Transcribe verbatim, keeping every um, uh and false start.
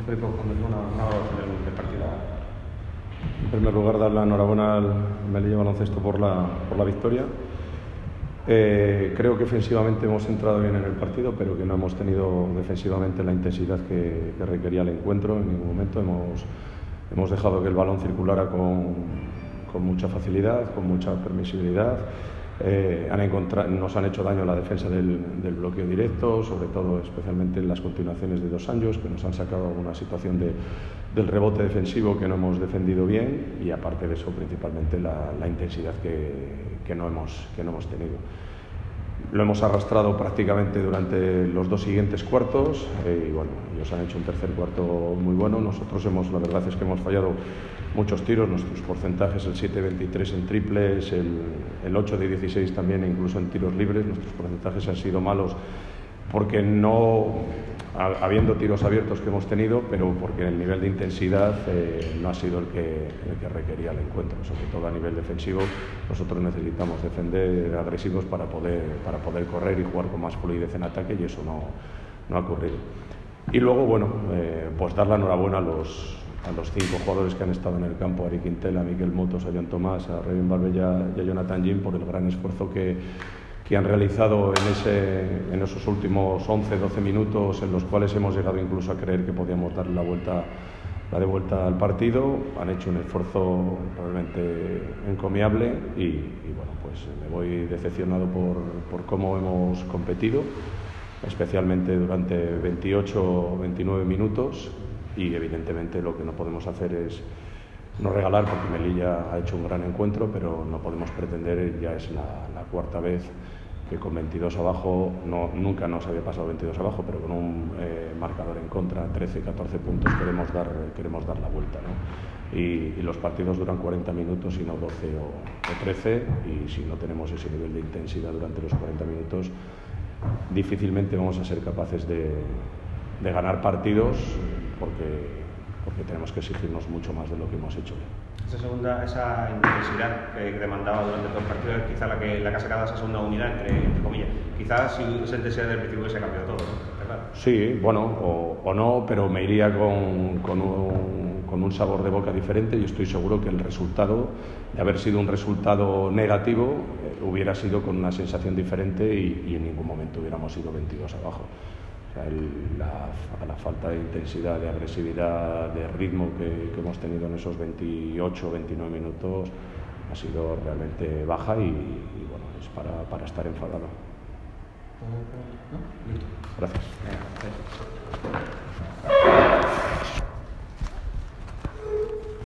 Felipe, una, una valoración del, del partido. En primer lugar, dar la enhorabuena al Melilla Baloncesto por la, por la victoria. Eh, creo que ofensivamente hemos entrado bien en el partido, pero que no hemos tenido defensivamente la intensidad que, que requería el encuentro. En ningún momento hemos, hemos dejado que el balón circulara con, con mucha facilidad, con mucha permisibilidad. Eh, han encontrado, nos han hecho daño en la defensa del, del bloqueo directo, sobre todo especialmente en las continuaciones de dos años, que nos han sacado alguna situación de, del rebote defensivo que no hemos defendido bien, y aparte de eso principalmente la, la intensidad que, que, no hemos, que no hemos tenido. Lo hemos arrastrado prácticamente durante los dos siguientes cuartos eh, y bueno, ellos han hecho un tercer cuarto muy bueno. Nosotros hemos, la verdad es que hemos fallado muchos tiros, nuestros porcentajes, el siete de veintitrés en triples, el, el ocho de dieciséis también, e incluso en tiros libres, nuestros porcentajes han sido malos porque no, a, habiendo tiros abiertos que hemos tenido, pero porque el nivel de intensidad eh, no ha sido el que, el que requería el encuentro, sobre todo a nivel defensivo. Nosotros necesitamos defender agresivos para poder, para poder correr y jugar con más fluidez en ataque, y eso no, no ha ocurrido. Y luego, bueno, eh, pues dar la enhorabuena a los, a los cinco jugadores que han estado en el campo, a Ari Quintela, a Miquel Motos, a John Tomás, a Revin Barbella y a Jonathan Jim, por el gran esfuerzo que, que han realizado en, ese, en esos últimos once doce minutos, en los cuales hemos llegado incluso a creer que podíamos darle la vuelta, la de vuelta al partido. Han hecho un esfuerzo realmente encomiable y, y bueno, pues me voy decepcionado por, por cómo hemos competido, especialmente durante veintiocho o veintinueve minutos, y evidentemente lo que no podemos hacer es no regalar, porque Melilla ha hecho un gran encuentro, pero no podemos pretender, ya es la, la cuarta vez que con veintidós abajo, no, nunca nos había pasado veintidós abajo, pero con un eh, marcador en contra, trece catorce puntos, queremos dar, queremos dar la vuelta, ¿no? Y, y los partidos duran cuarenta minutos y no doce o, o trece, y si no tenemos ese nivel de intensidad durante los cuarenta minutos, difícilmente vamos a ser capaces de, de ganar partidos, porque porque tenemos que exigirnos mucho más de lo que hemos hecho. Esa segunda, esa intensidad que demandaba durante todo el partido es quizá la que, la que ha sacado esa segunda unidad, entre, entre comillas. Quizás si esa intensidad del principio hubiese cambiado todo, ¿no? ¿Verdad? Sí, bueno, o, o no, pero me iría con, con, un, con un sabor de boca diferente. Yo estoy seguro que el resultado, de haber sido un resultado negativo, eh, hubiera sido con una sensación diferente y, y en ningún momento hubiéramos ido veintidós abajo. El, la, la falta de intensidad, de agresividad, de ritmo que, que hemos tenido en esos veintiocho veintinueve minutos ha sido realmente baja y, y bueno, es para, para estar enfadado. ¿No? Gracias. Gracias.